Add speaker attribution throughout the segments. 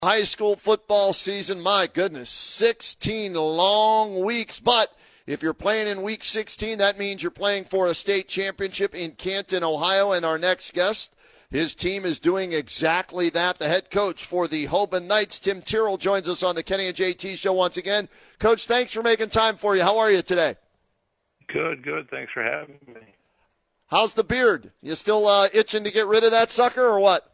Speaker 1: High school football season, my goodness, 16 long weeks. But if you're playing in week 16, that means you're playing for a state championship in Canton, Ohio. And our next guest, his team is doing exactly that. The head coach for the Hoban Knights, Tim Tyrrell, joins us on the Kenny and JT Show once again. Coach, thanks for making time for you. How are you today?
Speaker 2: Good. Thanks for having me.
Speaker 1: How's the beard? You still itching to get rid of that sucker or what?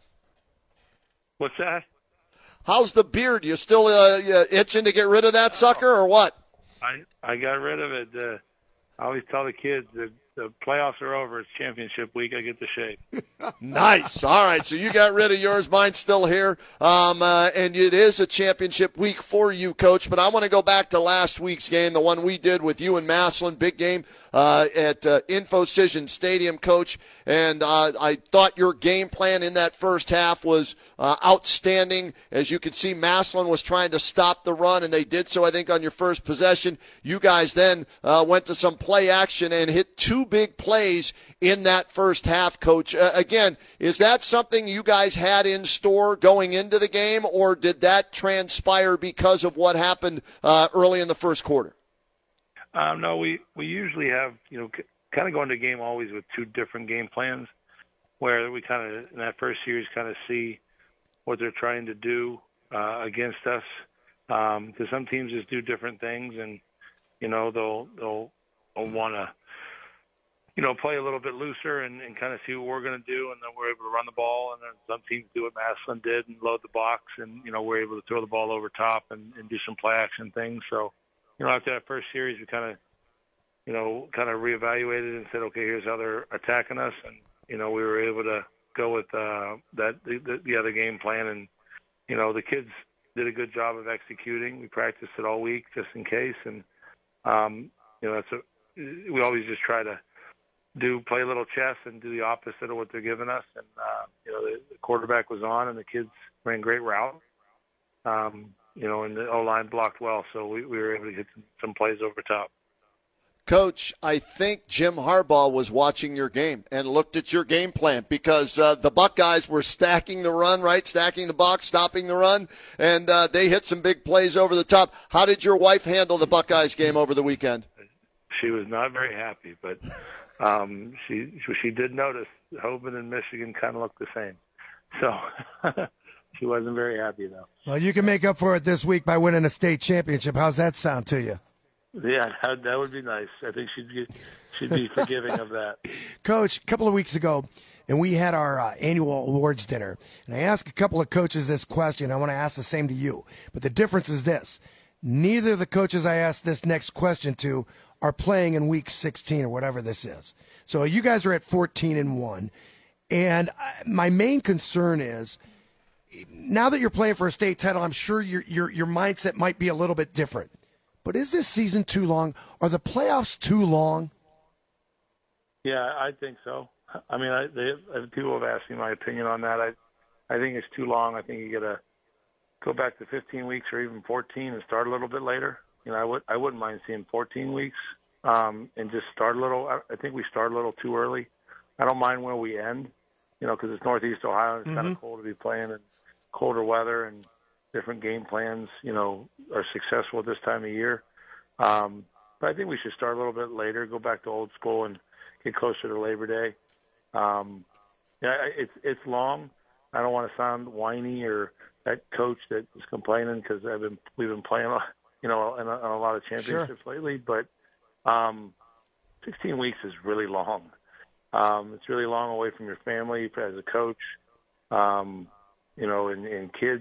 Speaker 2: What's that?
Speaker 1: How's the beard? You still itching to get rid of that sucker or what?
Speaker 2: I got rid of it. I always tell the kids that the playoffs are over. It's championship week. I get to shave.
Speaker 1: Nice. All right, so you got rid of yours. Mine's still here. And it is a championship week for you, Coach. But I want to go back to last week's game, the one we did with you and Massillon. Big game at InfoCision Stadium, Coach. And I thought your game plan in that first half was outstanding. As you can see, Massillon was trying to stop the run, and they did so, I think, on your first possession. You guys then went to some play action and hit two big plays in that first half, Coach. Again, is that something you guys had in store going into the game, or did that transpire because of what happened early in the first quarter?
Speaker 2: No, we usually have, kind of go into a game always with two different game plans, where we kind of, in that first series, kind of see what they're trying to do against us. Because some teams just do different things, and, they'll want to, play a little bit looser and kind of see what we're going to do, and then we're able to run the ball. And then some teams do what Massillon did and load the box, and, we're able to throw the ball over top and do some play action things. So, after that first series, we kind of reevaluated and said, okay, here's how they're attacking us. And, we were able to go with the other game plan. And, the kids did a good job of executing. We practiced it all week just in case. And, we always just try to play a little chess and do the opposite of what they're giving us. And, the quarterback was on, and the kids ran great route. And the O-line blocked well, so we were able to get some plays over top.
Speaker 1: Coach, I think Jim Harbaugh was watching your game and looked at your game plan because the Buckeyes were stacking the run, right? Stacking the box, stopping the run, and they hit some big plays over the top. How did your wife handle the Buckeyes game over the weekend?
Speaker 2: She was not very happy, but she did notice Hoban and Michigan kind of looked the same. So she wasn't very happy, though.
Speaker 3: Well, you can make up for it this week by winning a state championship. How's that sound to you?
Speaker 2: Yeah, that would be nice. I think she'd be forgiving of that.
Speaker 3: Coach, a couple of weeks ago, and we had our annual awards dinner, and I asked a couple of coaches this question. I want to ask the same to you. But the difference is this. Neither of the coaches I asked this next question to are playing in week 16 or whatever this is. So you guys are at 14-1. And my main concern is, now that you're playing for a state title, I'm sure your mindset might be a little bit different. But is this season too long? Are the playoffs too long?
Speaker 2: Yeah, I think so. I mean, people have asked me my opinion on that. I think it's too long. I think you got to go back to 15 weeks or even 14 and start a little bit later. I wouldn't mind seeing 14 weeks and just start a little. I think we start a little too early. I don't mind where we end, because it's Northeast Ohio. And it's kind of cold to be playing in colder weather, and different game plans, are successful at this time of year. But I think we should start a little bit later, go back to old school and get closer to Labor Day. It's long. I don't want to sound whiny or that coach that is complaining because we've been playing, in a lot of championships lately. But 16 weeks is really long. It's really long away from your family as a coach, and kids.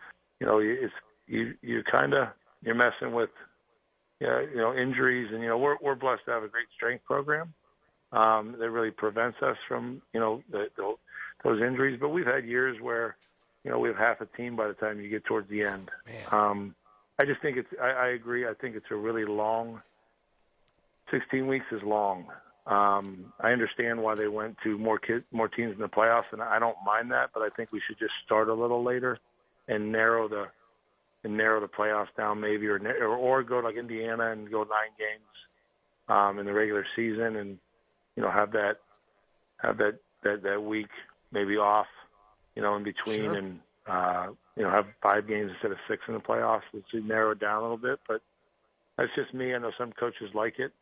Speaker 2: You're messing with, injuries, and we're blessed to have a great strength program that really prevents us from those injuries. But we've had years where we have half a team by the time you get towards the end. I just think I agree. I think it's a really long. 16 weeks is long. I understand why they went to more teams in the playoffs, and I don't mind that. But I think we should just start a little later and narrow the playoffs down, maybe, or go like Indiana and go 9 games in the regular season, and have that week maybe off, in between, have 5 games instead of 6 in the playoffs. It's to narrow it down a little bit, but that's just me. I know some coaches like it.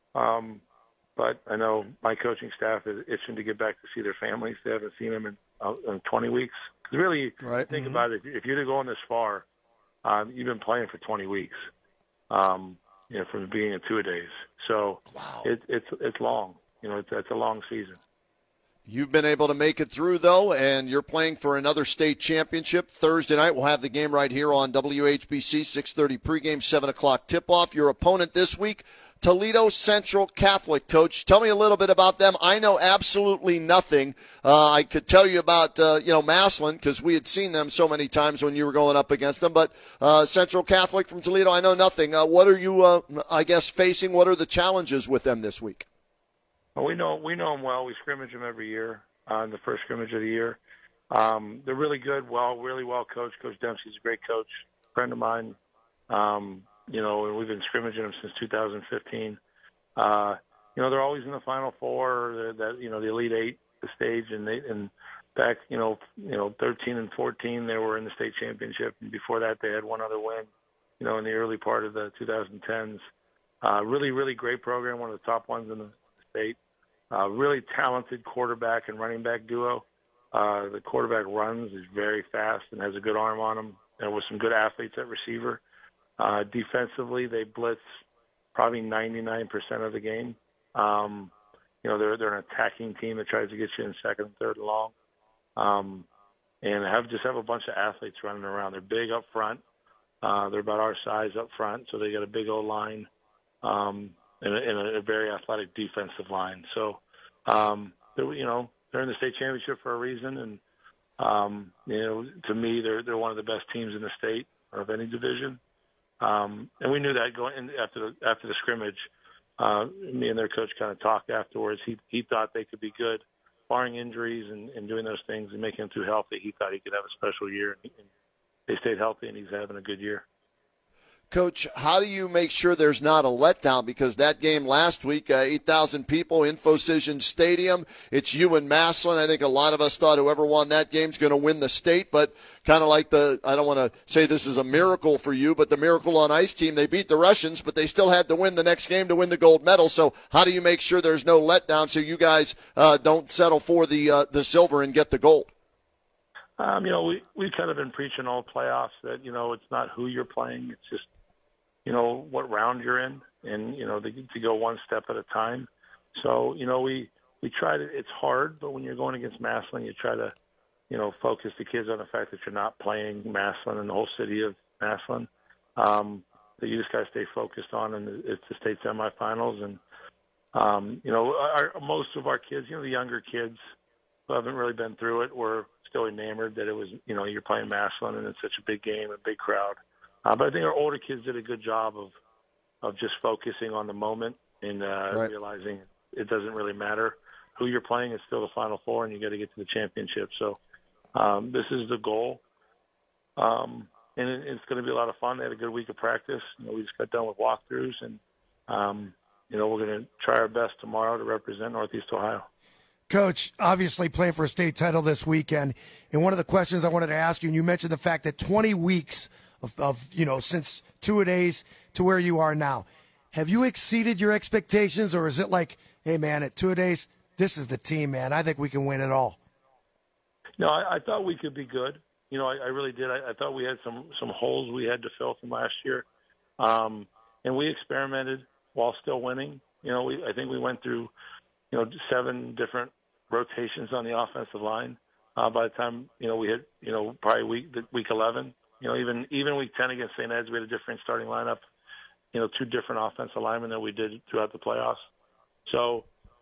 Speaker 2: But I know my coaching staff is itching to get back to see their families. They haven't seen them in 20 weeks. Because really,
Speaker 1: right.
Speaker 2: Think about it. If you're going this far, you've been playing for 20 weeks, from the beginning of 2-a-days. So
Speaker 1: wow.
Speaker 2: It's long. It's a long season.
Speaker 1: You've been able to make it through, though, and you're playing for another state championship. Thursday night, we'll have the game right here on WHBC, 6:30 pregame, 7 o'clock tip-off. Your opponent this week, Toledo Central Catholic. Coach, tell me a little bit about them. I know absolutely nothing. I could tell you about, Massillon, because we had seen them so many times when you were going up against them. But Central Catholic from Toledo, I know nothing. What are you, facing? What are the challenges with them this week?
Speaker 2: Well, we know them well. We scrimmage them every year in the first scrimmage of the year. They're really good, really well coached. Coach Dempsey's a great coach, friend of mine. And we've been scrimmaging them since 2015. They're always in the Final Four, the Elite Eight, the stage, and back 13 and 14 they were in the state championship, and before that they had one other win, in the early part of the 2010s. Really, really great program, one of the top ones in the state. Really talented quarterback and running back duo. The quarterback runs, is very fast, and has a good arm on him, and with some good athletes at receiver. Defensively, they blitz probably 99% of the game. They're an attacking team that tries to get you in second and third and long. And have a bunch of athletes running around. They're big up front. They're about our size up front, so they got a big old line. And a very athletic defensive line. So, they're in the state championship for a reason. And, to me, they're one of the best teams in the state or of any division. And we knew that going in after the scrimmage. Me and their coach kind of talked afterwards. He thought they could be good, barring injuries and doing those things and making them too healthy. He thought he could have a special year. And they stayed healthy, and he's having a good year.
Speaker 1: Coach, how do you make sure there's not a letdown? Because that game last week, 8,000 people, Infocision Stadium, it's you and Massillon. I think a lot of us thought whoever won that game is going to win the state, but kind of like I don't want to say this is a miracle for you, but the Miracle on Ice team, they beat the Russians, but they still had to win the next game to win the gold medal. So how do you make sure there's no letdown so you guys don't settle for the silver and get the gold?
Speaker 2: We've kind of been preaching all playoffs that, it's not who you're playing. It's just, what round you're in, and, to go one step at a time. So, we try to, it's hard, but when you're going against Massillon, you try to, focus the kids on the fact that you're not playing Massillon and the whole city of Massillon. That you just got to stay focused on, and it's the state semifinals. And, most of our kids, the younger kids who haven't really been through it, were still enamored that it was, you're playing Massillon and it's such a big game, a big crowd. But I think our older kids did a good job of just focusing on the moment and
Speaker 1: right.
Speaker 2: realizing it doesn't really matter who you're playing. It's still the Final Four, and you got to get to the championship. So this is the goal, and it's going to be a lot of fun. They had a good week of practice. We just got done with walkthroughs, and we're going to try our best tomorrow to represent Northeast Ohio.
Speaker 3: Coach, obviously playing for a state title this weekend, and one of the questions I wanted to ask you, and you mentioned the fact that 20 weeks of since 2-a-days to where you are now. Have you exceeded your expectations, or is it like, hey, man, at 2-a-days, this is the team, man. I think we can win it all?
Speaker 2: No, I thought we could be good. I really did. I thought we had some holes we had to fill from last year. And we experimented while still winning. I think we went through, 7 different rotations on the offensive line. By the time, we hit, probably week 11. Even week 10 against St. Ed's, we had a different starting lineup, 2 different offensive linemen that we did throughout the playoffs. So,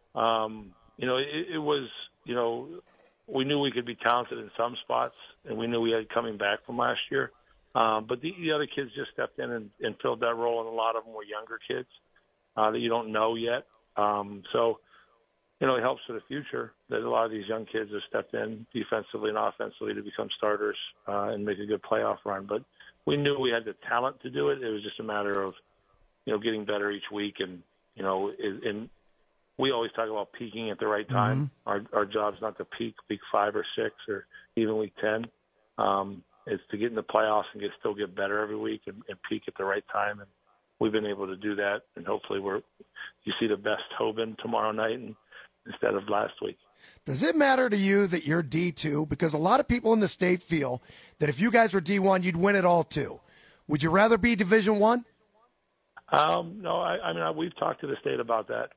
Speaker 2: it was, we knew we could be talented in some spots, and we knew we had coming back from last year. But the other kids just stepped in and filled that role, and a lot of them were younger kids that you don't know yet. So, it helps for the future that a lot of these young kids have stepped in defensively and offensively to become starters and make a good playoff run. But we knew we had the talent to do it. It was just a matter of, getting better each week. And, and we always talk about peaking at the right time. Mm-hmm. Our job's not to peak week 5 or 6 or even week 10. It's to get in the playoffs and still get better every week and peak at the right time. And we've been able to do that. And hopefully you see the best Hoban tomorrow night instead of last week.
Speaker 3: Does it matter to you that you're D2? Because a lot of people in the state feel that if you guys were D1, you'd win it all too. Would you rather be Division I?
Speaker 2: No, I mean, we've talked to the state about that.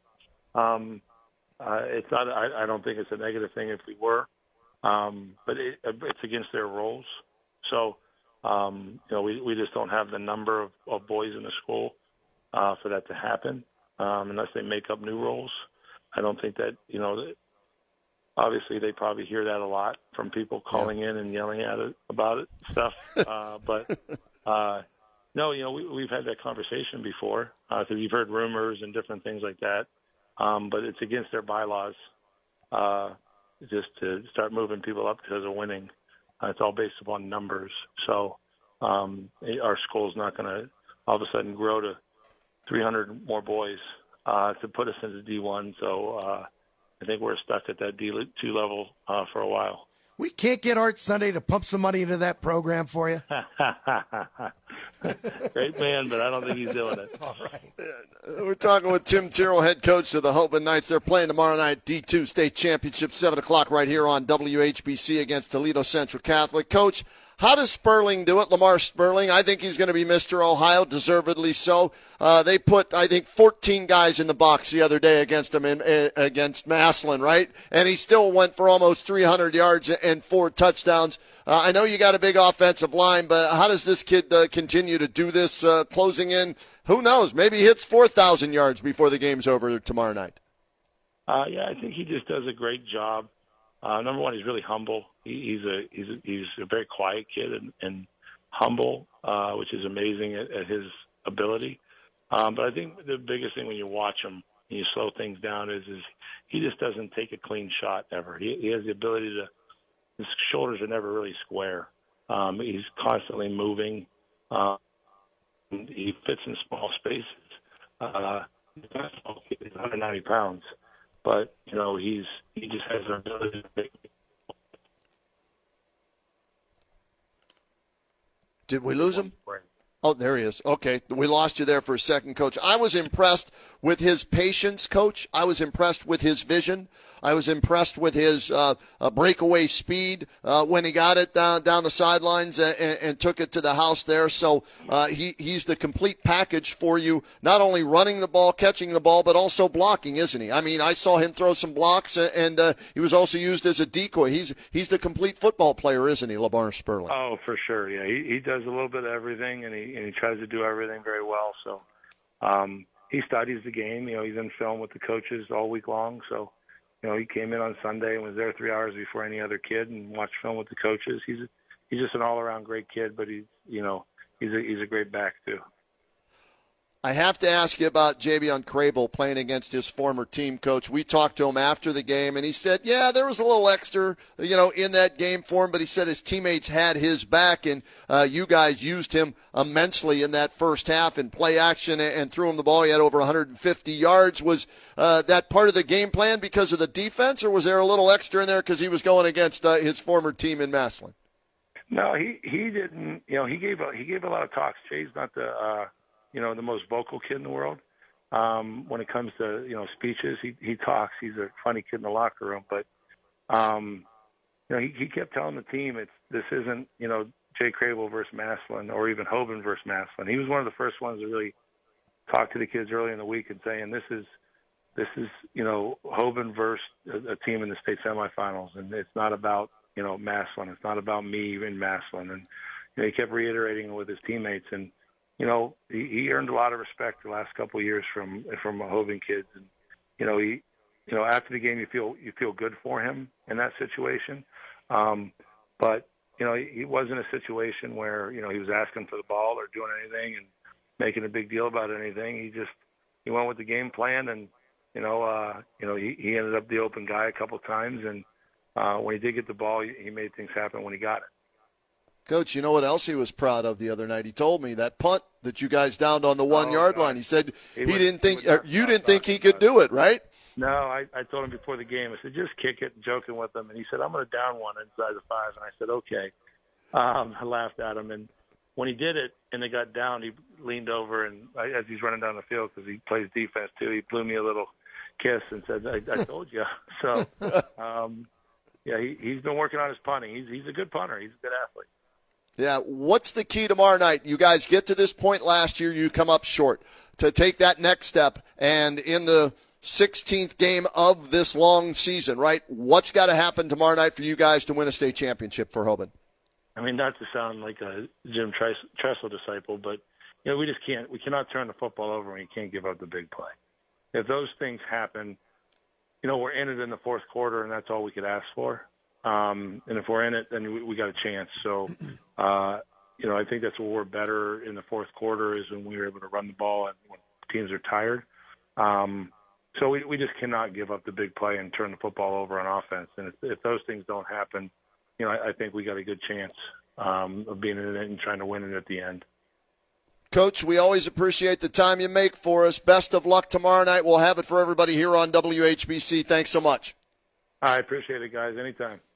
Speaker 2: It's not. I don't think it's a negative thing if we were, but it's against their rules. So, we just don't have the number of boys in the school for that to happen unless they make up new rules. I don't think that obviously they probably hear that a lot from people calling in and yelling at it about it stuff. No, we've had that conversation before. So you've heard rumors and different things like that. But it's against their bylaws just to start moving people up because of winning. It's all based upon numbers. So our school's not going to all of a sudden grow to 300 more boys to put us into D1. So I think we're stuck at that D2 level for a while.
Speaker 3: We can't get Art Sunday to pump some money into that program for you.
Speaker 2: Great man, but I don't think he's doing it.
Speaker 3: All right.
Speaker 1: We're talking with Tim Tyrrell, head coach of the Hoban Knights. They're playing tomorrow night, D2 State Championship, 7 o'clock right here on WHBC against Toledo Central Catholic. Coach, how does Sperling do it? Lamar Sperling, I think he's going to be Mr. Ohio, deservedly so. They put, I think, 14 guys in the box the other day against him against Massillon, right? And he still went for almost 300 yards and 4 touchdowns. I know you got a big offensive line, but how does this kid continue to do this closing in? Who knows? Maybe he hits 4,000 yards before the game's over tomorrow night.
Speaker 2: Yeah, I think he just does a great job. Number one, he's really humble. He's a very quiet kid and humble, which is amazing at his ability. But I think the biggest thing when you watch him and you slow things down is he just doesn't take a clean shot ever. He has the ability to. His shoulders are never really square. He's constantly moving. He fits in small spaces. He's not a small kid. He's 190 pounds. But, he just has an ability to make.
Speaker 1: Did we lose him? Oh, there he is. Okay, we lost you there for a second, Coach. I was impressed with his patience, Coach. I was impressed with his vision. I was impressed with his breakaway speed when he got it down the sidelines and took it to the house there. So he's the complete package for you, not only running the ball, catching the ball, but also blocking, isn't he? I mean, I saw him throw some blocks, and he was also used as a decoy. He's the complete football player, isn't he, Lamar Sperling?
Speaker 2: Oh, for sure, yeah. He does a little bit of everything, and he tries to do everything very well. So he studies the game. He's in film with the coaches all week long. So, he came in on Sunday and was there 3 hours before any other kid and watched film with the coaches. He's just an all-around great kid, but he's a great back too.
Speaker 1: I have to ask you about Javion Crable playing against his former team, Coach. We talked to him after the game, and he said, yeah, there was a little extra, in that game for him, but he said his teammates had his back, and you guys used him immensely in that first half in play action and threw him the ball. He had over 150 yards. Was that part of the game plan because of the defense, or was there a little extra in there because he was going against his former team in Massillon?
Speaker 2: No, he didn't. He gave a lot of talks. Jay's not the the most vocal kid in the world. When it comes to, speeches, he talks. He's a funny kid in the locker room. But, he kept telling the team this isn't, Jay Crable versus Massillon or even Hoban versus Massillon. He was one of the first ones to really talk to the kids early in the week and saying this is Hoban versus a team in the state semifinals. And it's not about, Massillon. It's not about me in Massillon. And he kept reiterating it with his teammates. And, he earned a lot of respect the last couple of years from Hoban kids, and after the game you feel good for him in that situation, but he wasn't a situation where he was asking for the ball or doing anything and making a big deal about anything. He went with the game plan, and he ended up the open guy a couple of times, and when he did get the ball, he made things happen when he got it.
Speaker 1: Coach, you know what else he was proud of the other night? He told me that punt that you guys downed on the 1 yard line. He said you didn't think he could do it, right?
Speaker 2: No, I told him before the game. I said, just kick it, joking with him. And he said, I'm going to down one inside the 5. And I said, okay. I laughed at him, and when he did it and they got down, he leaned over and as he's running down the field because he plays defense too, he blew me a little kiss and said, "I told you." So, yeah, he's been working on his punting. He's a good punter. He's a good athlete.
Speaker 1: Yeah, what's the key tomorrow night? You guys get to this point last year, you come up short. To take that next step, and in the 16th game of this long season, right, what's got to happen tomorrow night for you guys to win a state championship for Hoban?
Speaker 2: I mean, not to sound like a Jim Tressel disciple, but we just can't. We cannot turn the football over, and you can't give up the big play. If those things happen, we're in it in the fourth quarter, and that's all we could ask for. And if we're in it, then we got a chance. So, I think that's where we're better in the fourth quarter is when we were able to run the ball and when teams are tired. So we just cannot give up the big play and turn the football over on offense. And if those things don't happen, I think we got a good chance of being in it and trying to win it at the end.
Speaker 1: Coach, we always appreciate the time you make for us. Best of luck tomorrow night. We'll have it for everybody here on WHBC. Thanks so much.
Speaker 2: I appreciate it, guys. Anytime.